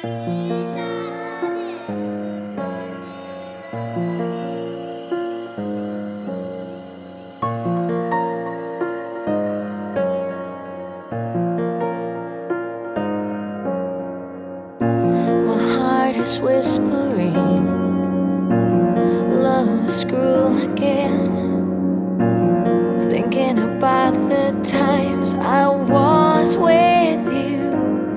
My heart is whispering, love is cruel again. Thinking about the times I was with you.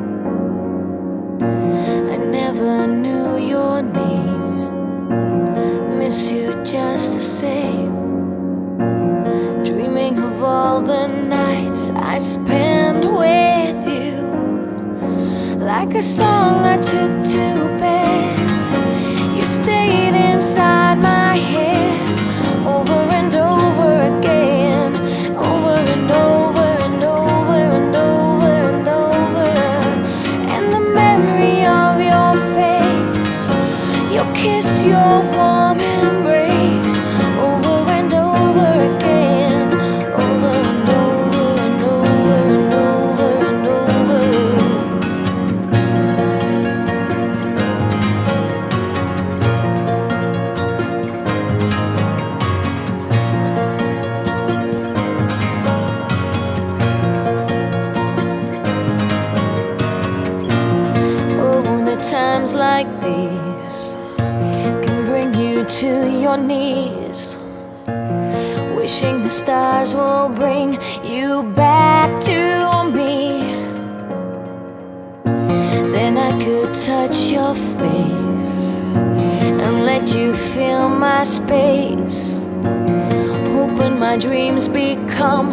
I never knew your name, miss you just the same. Dreaming of all the nights I spent with you. Like a song I took to bed, you stayed inside my head. Over and over again, over and over and over and over and over. And the memory of your face, your kiss, your warm embrace. Over and over again, over and over and over and over and over. Times like these can bring you to your knees, wishing the stars will bring you back to me. Then I could touch your face and let you fill my space, hoping my dreams become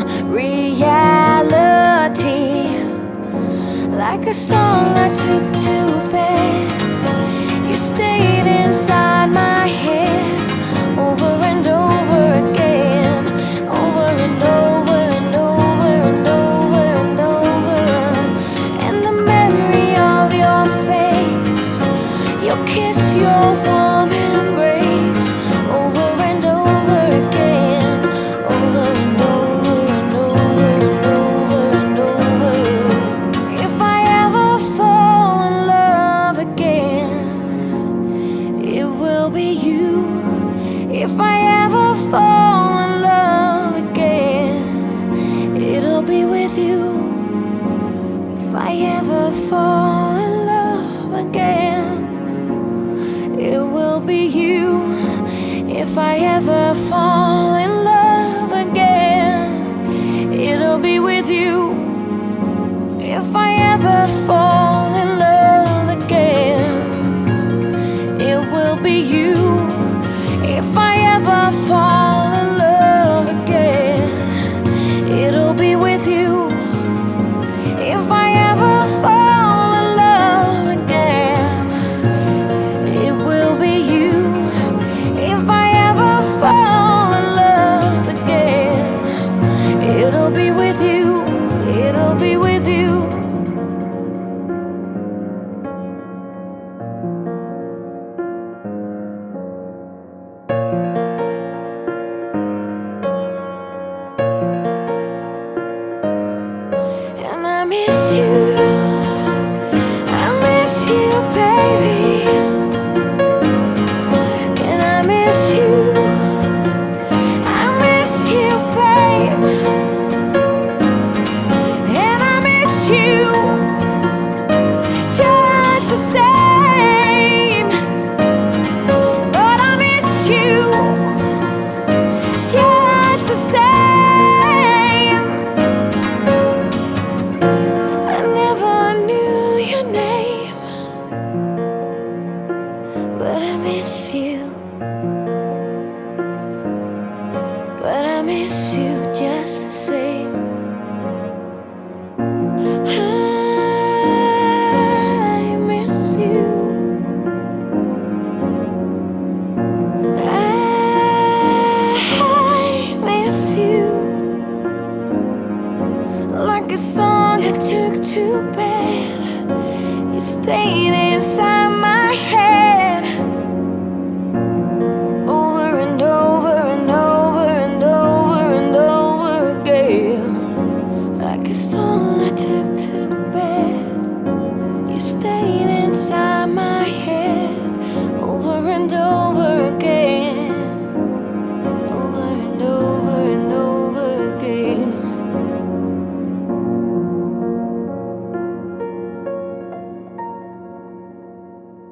reality. Like a song I took to bed, you stayed inside my head. Over and over again, over and over and over and over and over. And the memory of your face, your kiss, your warm embrace. Over and over again, over and over and over and over and over. If I ever fall in love again, it will be you. If I ever fall in love again, it'll be with you. If I ever fall in love again, it will be you. If I ever fall in love again, it'll be with you. If I ever fall in love again, it will be you. If I ever fall in love again, it'll be with you. If I ever fall in love again, it will be you. If I ever fall in love again, it'll be with you. It'll be with you. And I miss you, baby. And I miss you, babe. And I miss you just the same. Lord, I miss you just the same. I never knew your name, but I miss you. But I miss you just the same. I miss you. I miss you. Like a song I took to bed, you stayed inside my head.